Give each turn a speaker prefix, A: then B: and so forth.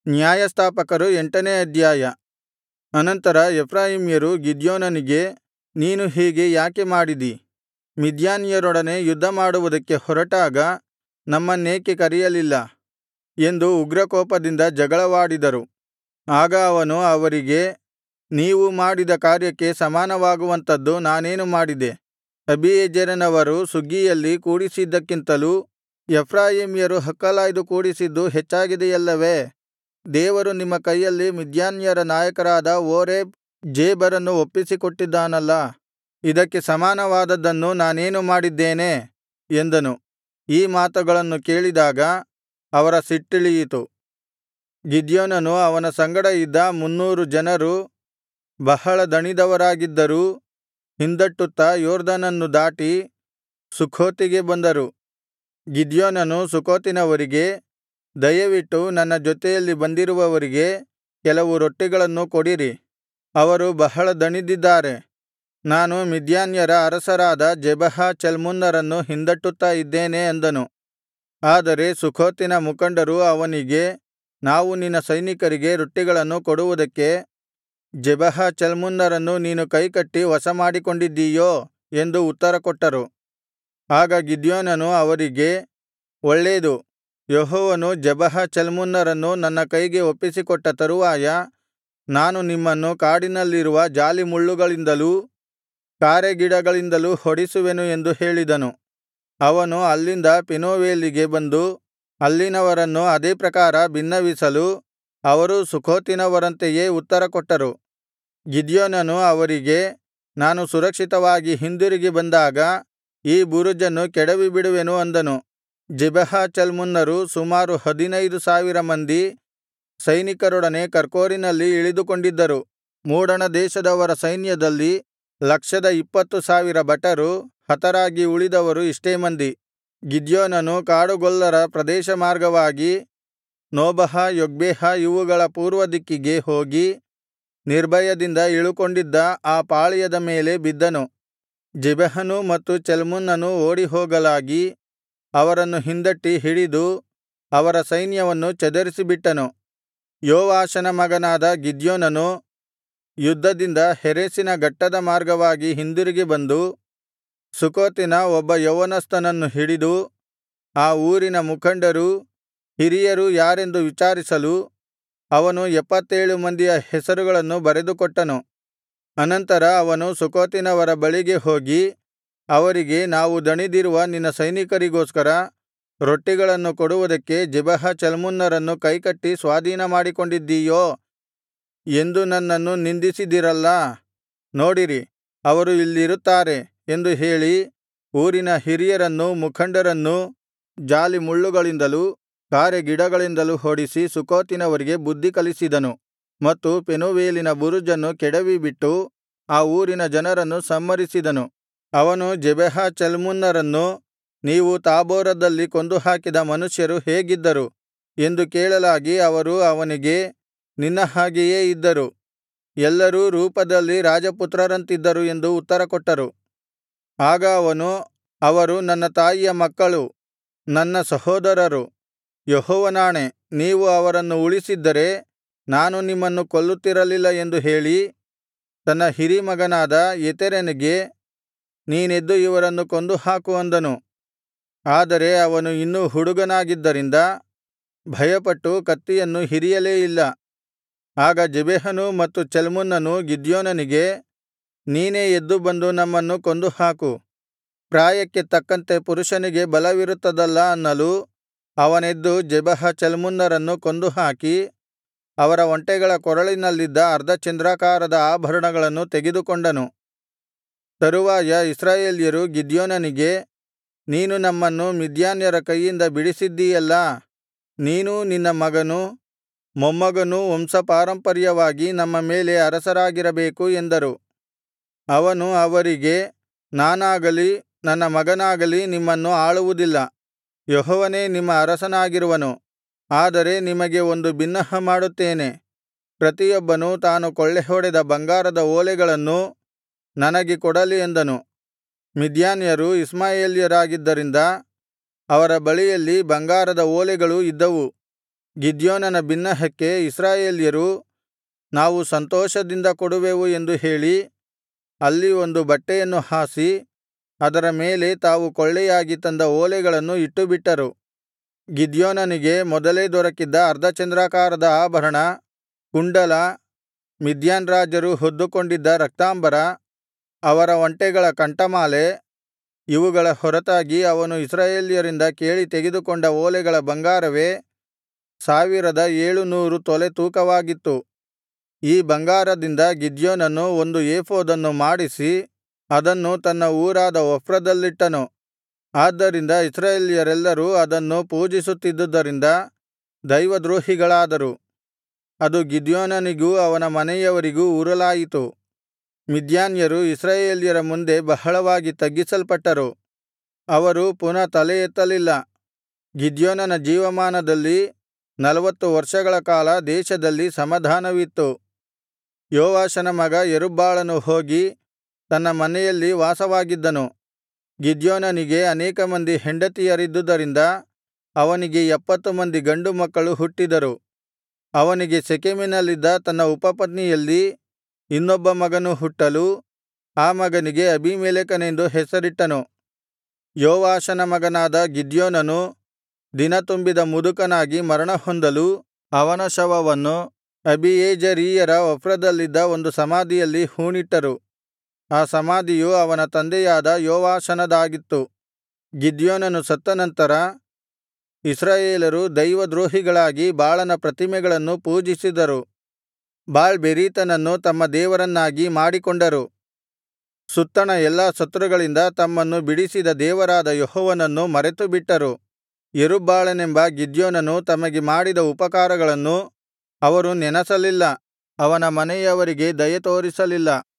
A: ನ್ಯಾಯಸ್ಥಾಪಕರು 8ನೇ ಅಧ್ಯಾಯ. ಅನಂತರ ಎಫ್ರಾಯೀಮ್ಯರು ಗಿದ್ಯೋನನಿಗೆ, ನೀನು ಹೀಗೆ ಯಾಕೆ ಮಾಡಿದಿ? ಮಿದ್ಯಾನ್ಯರೊಡನೆ ಯುದ್ಧಮಾಡುವುದಕ್ಕೆ ಹೊರಟಾಗ ನಮ್ಮನ್ನೇಕೆ ಕರೆಯಲಿಲ್ಲ ಎಂದು ಉಗ್ರಕೋಪದಿಂದ ಜಗಳವಾಡಿದರು. ಆಗ ಅವನು ಅವರಿಗೆ, ನೀವು ಮಾಡಿದ ಕಾರ್ಯಕ್ಕೆ ಸಮಾನವಾಗುವಂಥದ್ದು ನಾನೇನು ಮಾಡಿದೆ? ಅಬೀಯೆಜೆರನವರು ಸುಗ್ಗಿಯಲ್ಲಿ ಕೂಡಿಸಿದ್ದಕ್ಕಿಂತಲೂ ಎಫ್ರಾಯೀಮ್ಯರು ಹಕ್ಕಲಾಯ್ದು ಕೂಡಿಸಿದ್ದು ಹೆಚ್ಚಾಗಿದೆಯಲ್ಲವೇ? ದೇವರು ನಿಮ್ಮ ಕೈಯಲ್ಲಿ ಮಿದ್ಯಾನ್ಯರ ನಾಯಕರಾದ ಓರೇಬ್ ಜೇಬರನ್ನು ಒಪ್ಪಿಸಿಕೊಟ್ಟಿದ್ದಾನಲ್ಲಾ, ಇದಕ್ಕೆ ಸಮಾನವಾದದ್ದನ್ನು ನಾನೇನು ಮಾಡಿದ್ದೇನೆ ಎಂದನು. ಈ ಮಾತುಗಳನ್ನು ಕೇಳಿದಾಗ ಅವರ ಸಿಟ್ಟಿಳಿಯಿತು. ಗಿದ್ಯೋನನು ಅವನ ಸಂಗಡ ಇದ್ದ 300 ಜನರು ಬಹಳ ದಣಿದವರಾಗಿದ್ದರೂ ಹಿಂದಟ್ಟುತ್ತಾ ಯೊರ್ದನನ್ನು ದಾಟಿ ಸುಖೋತಿಗೆ ಬಂದರು. ಗಿದ್ಯೋನನು ಸುಖೋತಿನವರಿಗೆ, ದಯವಿಟ್ಟು ನನ್ನ ಜೊತೆಯಲ್ಲಿ ಬಂದಿರುವವರಿಗೆ ಕೆಲವು ರೊಟ್ಟಿಗಳನ್ನು ಕೊಡಿರಿ, ಅವರು ಬಹಳ ದಣಿದಿದ್ದಾರೆ. ನಾನು ಮಿದ್ಯಾನ್ಯರ ಅರಸರಾದ ಜೆಬಹ ಚಲ್ಮುನ್ನರನ್ನು ಹಿಂದಟ್ಟುತ್ತಾ ಇದ್ದೇನೆ ಅಂದನು. ಆದರೆ ಸುಖೋತಿನ ಮುಖಂಡರು ಅವನಿಗೆ, ನಾವು ನಿನ್ನ ಸೈನಿಕರಿಗೆ ರೊಟ್ಟಿಗಳನ್ನು ಕೊಡುವುದಕ್ಕೆ ಜೆಬಹ ಚಲ್ಮುನ್ನರನ್ನು ನೀನು ಕೈಕಟ್ಟಿ ವಶಮಾಡಿಕೊಂಡಿದ್ದೀಯೋ ಎಂದು ಉತ್ತರಕೊಟ್ಟರು. ಆಗ ಗಿದ್ಯೋನನು ಅವರಿಗೆ, ಒಳ್ಳೇದು, ಯೆಹೋವನು ಜೆಬಹ ಚಲ್ಮುನ್ನರನ್ನು ನನ್ನ ಕೈಗೆ ಒಪ್ಪಿಸಿಕೊಟ್ಟ ತರುವಾಯ ನಾನು ನಿಮ್ಮನ್ನು ಕಾಡಿನಲ್ಲಿರುವ ಜಾಲಿಮುಳ್ಳುಗಳಿಂದಲೂ ಕಾರೆಗಿಡಗಳಿಂದಲೂ ಹೊಡಿಸುವೆನು ಎಂದು ಹೇಳಿದನು. ಅವನು ಅಲ್ಲಿಂದ ಪೆನೂವೇಲಿಗೆ ಬಂದು ಅಲ್ಲಿನವರನ್ನು ಅದೇ ಪ್ರಕಾರ ಬಿನ್ನವಿಸಲು ಅವರೂ ಸುಖೋತಿನವರಂತೆಯೇ ಉತ್ತರಕೊಟ್ಟರು. ಗಿದ್ಯೋನನು ಅವರಿಗೆ, ನಾನು ಸುರಕ್ಷಿತವಾಗಿ ಹಿಂದಿರುಗಿ ಬಂದಾಗ ಈ ಬುರುಜನ್ನು ಕೆಡವಿಬಿಡುವೆನು ಅಂದನು. ಜೆಬಹ ಚಲ್ಮುನ್ನರು ಸುಮಾರು 15,000 ಮಂದಿ ಸೈನಿಕರೊಡನೆ ಕರ್ಕೋರಿನಲ್ಲಿ ಇಳಿದುಕೊಂಡಿದ್ದರು. ಮೂಡಣದೇಶದವರ ಸೈನ್ಯದಲ್ಲಿ 120,000 ಭಟರು, ಹತರಾಗಿ ಉಳಿದವರು ಇಷ್ಟೇ ಮಂದಿ. ಗಿದ್ಯೋನನು ಕಾಡುಗೊಲ್ಲರ ಪ್ರದೇಶ ಮಾರ್ಗವಾಗಿ ನೋಬಹ ಯೊಗ್ಬೆಹ ಇವುಗಳ ಪೂರ್ವದಿಕ್ಕಿಗೆ ಹೋಗಿ ನಿರ್ಭಯದಿಂದ ಇಳುಕೊಂಡಿದ್ದ ಆ ಪಾಳೆಯದ ಮೇಲೆ ಬಿದ್ದನು. ಜೆಬಹನೂ ಮತ್ತು ಚಲ್ಮುನ್ನನೂ ಓಡಿಹೋಗಲಾಗಿ ಅವರನ್ನು ಹಿಂದಟ್ಟಿ ಹಿಡಿದು ಅವರ ಸೈನ್ಯವನ್ನು ಚದರಿಸಿಬಿಟ್ಟನು. ಯೋವಾಷನ ಮಗನಾದ ಗಿದ್ಯೋನನು ಯುದ್ಧದಿಂದ ಹೆರೆಸಿನ ಗಟ್ಟದ ಮಾರ್ಗವಾಗಿ ಹಿಂದಿರುಗಿ ಬಂದು ಸುಖೋತಿನ ಒಬ್ಬ ಯೌವನಸ್ಥನನ್ನು ಹಿಡಿದು ಆ ಊರಿನ ಮುಖಂಡರೂ ಹಿರಿಯರೂ ಯಾರೆಂದು ವಿಚಾರಿಸಲು ಅವನು 77 ಮಂದಿಯ ಹೆಸರುಗಳನ್ನು ಬರೆದುಕೊಟ್ಟನು. ಅನಂತರ ಅವನು ಸುಖೋತಿನವರ ಬಳಿಗೆ ಹೋಗಿ ಅವರಿಗೆ, ನಾವು ದಣಿದಿರುವ ನಿನ್ನ ಸೈನಿಕರಿಗೋಸ್ಕರ ರೊಟ್ಟಿಗಳನ್ನು ಕೊಡುವುದಕ್ಕೆ ಜೆಬಹ ಚಲ್ಮುನ್ನರನ್ನು ಕೈಕಟ್ಟಿ ಸ್ವಾಧೀನಮಾಡಿಕೊಂಡಿದ್ದೀಯೋ ಎಂದು ನನ್ನನ್ನು ನಿಂದಿಸಿದಿರಲ್ಲಾ, ನೋಡಿರಿ, ಅವರು ಇಲ್ಲಿರುತ್ತಾರೆ ಎಂದು ಹೇಳಿ ಊರಿನ ಹಿರಿಯರನ್ನೂ ಮುಖಂಡರನ್ನೂ ಜಾಲಿಮುಳ್ಳುಗಳಿಂದಲೂ ಕಾರೆಗಿಡಗಳಿಂದಲೂ ಹೊಡಿಸಿ ಸುಖೋತಿನವರಿಗೆ ಬುದ್ಧಿ ಕಲಿಸಿದನು ಮತ್ತು ಪೆನೂವೇಲಿನ ಬುರುಜನ್ನು ಕೆಡವಿಬಿಟ್ಟು ಆ ಊರಿನ ಜನರನ್ನು ಸಂಹರಿಸಿದನು. ಅವನು ಜೆಬಹ ಚಲ್ಮುನ್ನರನ್ನು, ನೀವು ತಾಬೋರದಲ್ಲಿ ಕೊಂದುಹಾಕಿದ ಮನುಷ್ಯರು ಹೇಗಿದ್ದರು ಎಂದು ಕೇಳಲಾಗಿ ಅವರು ಅವನಿಗೆ, ನಿನ್ನ ಹಾಗೆಯೇ ಇದ್ದರು, ಎಲ್ಲರೂ ರೂಪದಲ್ಲಿ ರಾಜಪುತ್ರರಂತಿದ್ದರು ಎಂದು ಉತ್ತರಕೊಟ್ಟರು. ಆಗ ಅವನು, ಅವರು ನನ್ನ ತಾಯಿಯ ಮಕ್ಕಳು, ನನ್ನ ಸಹೋದರರು. ಯೆಹೋವನಾಣೆ, ನೀವು ಅವರನ್ನು ಉಳಿಸಿದ್ದರೆ ನಾನು ನಿಮ್ಮನ್ನು ಕೊಲ್ಲುತ್ತಿರಲಿಲ್ಲ ಎಂದು ಹೇಳಿ ತನ್ನ ಹಿರೀಮಗನಾದ ಯೆತೆರನಿಗೆ, ನೀನೆದ್ದು ಇವರನ್ನು ಕೊಂದುಹಾಕು ಅಂದನು. ಆದರೆ ಅವನು ಇನ್ನೂ ಹುಡುಗನಾಗಿದ್ದರಿಂದ ಭಯಪಟ್ಟು ಕತ್ತಿಯನ್ನು ಹಿರಿಯಲೇ ಇಲ್ಲ. ಆಗ ಜೆಬಹನೂ ಮತ್ತು ಚಲ್ಮುನ್ನನೂ ಗಿದ್ಯೋನನಿಗೆ, ನೀನೇ ಎದ್ದು ಬಂದು ನಮ್ಮನ್ನು ಕೊಂದುಹಾಕು, ಪ್ರಾಯಕ್ಕೆ ತಕ್ಕಂತೆ ಪುರುಷನಿಗೆ ಬಲವಿರುತ್ತದಲ್ಲಾ ಅನ್ನಲು ಅವನೆದ್ದು ಜೆಬಹ ಚಲ್ಮುನ್ನರನ್ನು ಕೊಂದುಹಾಕಿ ಅವರ ಒಂಟೆಗಳ ಕೊರಳಿನಲ್ಲಿದ್ದ ಅರ್ಧಚಂದ್ರಾಕಾರದ ಆಭರಣಗಳನ್ನು ತೆಗೆದುಕೊಂಡನು. ತರುವಾಯ ಇಸ್ರಾಯೇಲ್ಯರು ಗಿದ್ಯೋನನಿಗೆ, ನೀನು ನಮ್ಮನ್ನು ಮಿದ್ಯಾನ್ಯರ ಕೈಯಿಂದ ಬಿಡಿಸಿದ್ದೀಯಲ್ಲಾ, ನೀನೂ ನಿನ್ನ ಮಗನೂ ಮೊಮ್ಮಗನೂ ವಂಶಪಾರಂಪರ್ಯವಾಗಿ ನಮ್ಮ ಮೇಲೆ ಅರಸರಾಗಿರಬೇಕು ಎಂದರು. ಅವನು ಅವರಿಗೆ, ನಾನಾಗಲಿ ನನ್ನ ಮಗನಾಗಲಿ ನಿಮ್ಮನ್ನು ಆಳುವುದಿಲ್ಲ, ಯೆಹೋವನೇ ನಿಮ್ಮ ಅರಸನಾಗಿರುವನು. ಆದರೆ ನಿಮಗೆ ಒಂದು ಬಿನ್ನಹ ಮಾಡುತ್ತೇನೆ, ಪ್ರತಿಯೊಬ್ಬನೂ ತಾನು ಕೊಳ್ಳೆಹೊಡೆದ ಬಂಗಾರದ ಓಲೆಗಳನ್ನು ನನಗೆ ಕೊಡಲಿ ಎಂದನು. ಮಿದ್ಯಾನ್ಯರು ಇಷ್ಮಾಯೇಲ್ಯರಾಗಿದ್ದರಿಂದ ಅವರ ಬಳಿಯಲ್ಲಿ ಬಂಗಾರದ ಓಲೆಗಳು ಇದ್ದವು. ಗಿದ್ಯೋನನ ಬಿನ್ನಹಕ್ಕೆ ಇಸ್ರಾಯೇಲ್ಯರು ನಾವು ಸಂತೋಷದಿಂದ ಕೊಡುವೆವು ಎಂದು ಹೇಳಿ ಅಲ್ಲಿ ಒಂದು ಬಟ್ಟೆಯನ್ನು ಹಾಸಿ ಅದರ ಮೇಲೆ ತಾವು ಕೊಳ್ಳೆಯಾಗಿ ತಂದ ಓಲೆಗಳನ್ನು ಇಟ್ಟುಬಿಟ್ಟರು. ಗಿದ್ಯೋನನಿಗೆ ಮೊದಲೇ ದೊರಕಿದ್ದ ಅರ್ಧಚಂದ್ರಾಕಾರದ ಆಭರಣ, ಕುಂಡಲ, ಮಿದ್ಯಾನ್ ರಾಜರು ಹೊದ್ದುಕೊಂಡಿದ್ದ ರಕ್ತಾಂಬರ, ಅವರ ಒಂಟೆಗಳ ಕಂಠಮಾಲೆ, ಇವುಗಳ ಹೊರತಾಗಿ ಅವನು ಇಸ್ರಾಯೇಲ್ಯರಿಂದ ಕೇಳಿ ತೆಗೆದುಕೊಂಡ ಓಲೆಗಳ ಬಂಗಾರವೇ 1700 ತೊಲೆ ತೂಕವಾಗಿತ್ತು. ಈ ಬಂಗಾರದಿಂದ ಗಿದ್ಯೋನನು ಒಂದು ಏಫೋದನ್ನು ಮಾಡಿಸಿ ಅದನ್ನು ತನ್ನ ಊರಾದ ಒಫ್ರದಲ್ಲಿಟ್ಟನು. ಆದ್ದರಿಂದ ಇಸ್ರಾಯೇಲ್ಯರೆಲ್ಲರೂ ಅದನ್ನು ಪೂಜಿಸುತ್ತಿದ್ದುದರಿಂದ ದೈವದ್ರೋಹಿಗಳಾದರು. ಅದು ಗಿದ್ಯೋನನಿಗೂ ಅವನ ಮನೆಯವರಿಗೂ ಉರುಲಾಯಿತು. ಮಿದ್ಯಾನ್ಯರು ಇಸ್ರಾಯೇಲ್ಯರ ಮುಂದೆ ಬಹಳವಾಗಿ ತಗ್ಗಿಸಲ್ಪಟ್ಟರು. ಅವರು ಪುನಃ ತಲೆ ಎತ್ತಲಿಲ್ಲ. ಗಿದ್ಯೋನನ ಜೀವಮಾನದಲ್ಲಿ 40 ವರ್ಷಗಳ ಕಾಲ ದೇಶದಲ್ಲಿ ಸಮಾಧಾನವಿತ್ತು. ಯೋವಾಷನ ಮಗ ಯೆರುಬ್ಬಾಳನು ಹೋಗಿ ತನ್ನ ಮನೆಯಲ್ಲಿ ವಾಸವಾಗಿದ್ದನು. ಗಿದ್ಯೋನನಿಗೆ ಅನೇಕ ಮಂದಿ ಹೆಂಡತಿಯರಿದ್ದುದರಿಂದ ಅವನಿಗೆ 70 ಮಂದಿ ಗಂಡು ಮಕ್ಕಳು ಹುಟ್ಟಿದರು. ಅವನಿಗೆ ಶೆಕೆಮಿನಲ್ಲಿದ್ದ ತನ್ನ ಉಪಪತ್ನಿಯಲ್ಲಿ ಇನ್ನೊಬ್ಬ ಮಗನು ಹುಟ್ಟಲು ಆ ಮಗನಿಗೆ ಅಬೀಮೆಲೆಕನೆಂದು ಹೆಸರಿಟ್ಟನು. ಯೋವಾಷನ ಮಗನಾದ ಗಿದ್ಯೋನನು ದಿನತುಂಬಿದ ಮುದುಕನಾಗಿ ಮರಣಹೊಂದಲು ಅವನ ಶವವನ್ನು ಅಬೀಯೆಜೆರೀಯರ ಒಫ್ರದಲ್ಲಿದ್ದ ಒಂದು ಸಮಾಧಿಯಲ್ಲಿ ಹೂಣಿಟ್ಟರು. ಆ ಸಮಾಧಿಯು ಅವನ ತಂದೆಯಾದ ಯೋವಾಷನದಾಗಿತ್ತು. ಗಿದ್ಯೋನನು ಸತ್ತ ನಂತರ ಇಸ್ರಾಯೇಲರು ದೈವದ್ರೋಹಿಗಳಾಗಿ ಬಾಳನ ಪ್ರತಿಮೆಗಳನ್ನು ಪೂಜಿಸಿದರು. ಬಾಳ್ ಬೆರೀತನನ್ನು ತಮ್ಮ ದೇವರನ್ನಾಗಿ ಮಾಡಿಕೊಂಡರು. ಸುತ್ತಣ ಎಲ್ಲಾ ಶತ್ರುಗಳಿಂದ ತಮ್ಮನ್ನು ಬಿಡಿಸಿದ ದೇವರಾದ ಯೆಹೋವನನ್ನು ಮರೆತುಬಿಟ್ಟರು. ಯೆರುಬ್ಬಾಳನೆಂಬ ಗಿದ್ಯೋನನು ತಮಗೆ ಮಾಡಿದ ಉಪಕಾರಗಳನ್ನು ಅವರು ನೆನಸಲಿಲ್ಲ. ಅವನ ಮನೆಯವರಿಗೆ ದಯೆ ತೋರಿಸಲಿಲ್ಲ.